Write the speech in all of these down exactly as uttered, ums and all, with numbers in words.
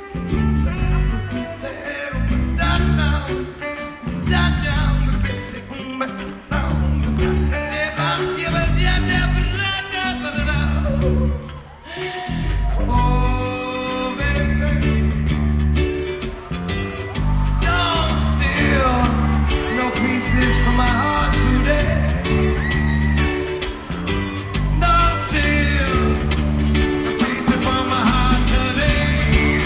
From my heart today, no still a piece from my heart today.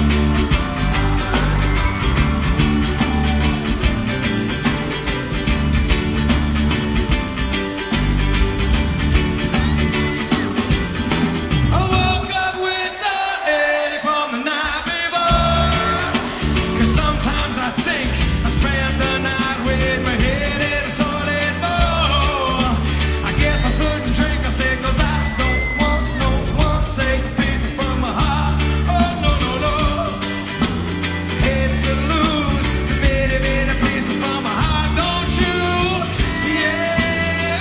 I woke up with the headache from the night before, 'cause sometimes I think I spent the night with my head in the toilet bowl. I guess I shouldn't drink, I said, 'cause I don't want no one to take a piece from my heart. Oh, no, no, no. Hate to lose a bitty, bitty piece from my heart, don't you? Yeah.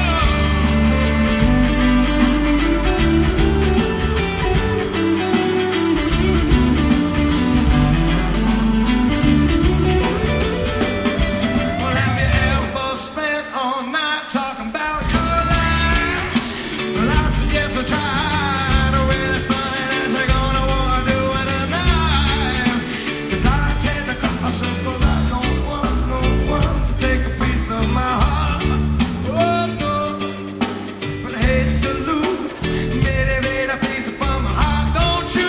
Well, have you ever spent all night talking about your life? Well, I suggest I try to really sign as you're gonna wanna do it tonight. 'Cause I tend to gossip, but I don't want no one to take a piece of my heart. Oh, no. But I hate to lose a bitty, bitty piece from my heart, don't you?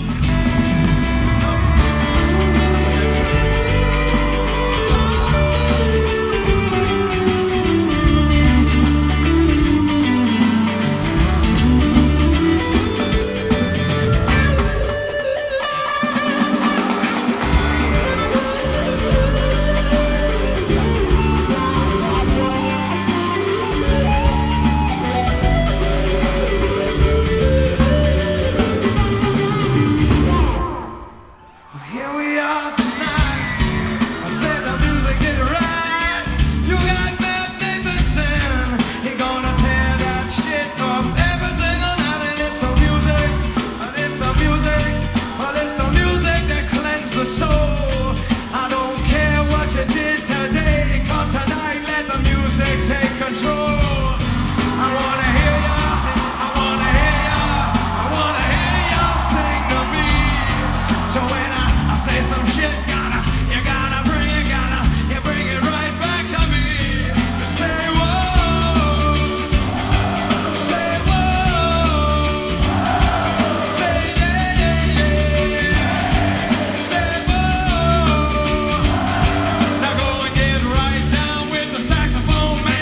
Here we are tonight. I said the music is right. You got Matt Davidson. He gonna tear that shit up every single night. And it's the music, and it's the music, well, it's the music that cleanses the soul. I don't care what you did today, 'cause tonight let the music take control. I wanna hear ya, I wanna hear ya, I wanna hear ya sing to me. So when I, I say some shit, gotta, you gotta bring it, gotta, you bring it right back to me. Say whoa, say whoa, say yeah, yeah, yeah, say whoa. Now go and get right down with the saxophone man.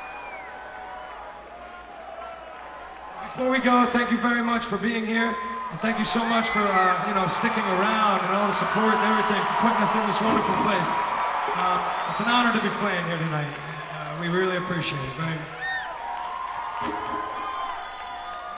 Before we go, thank you very much for being here. And thank you so much for uh, you know, sticking around and all the support and everything, for putting us in this wonderful place. Um, it's an honor to be playing here tonight. Uh, we really appreciate it. Very much.